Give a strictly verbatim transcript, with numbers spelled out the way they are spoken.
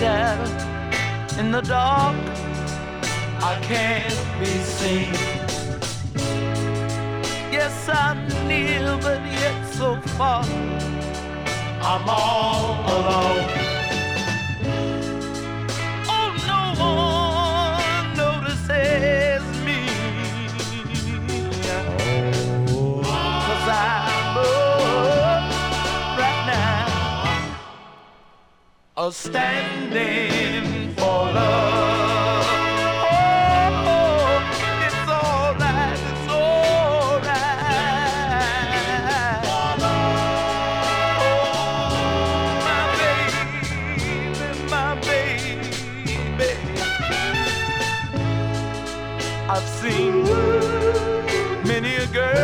shadow in the dark. I can't be seen. Yes, I'm near, but yet so far. I'm all alone. Oh, no one notices me. 'Cause I'm up right now, a standing for love. Oh, it's all right, it's all right. Oh, my baby, my baby. I've seen many a girl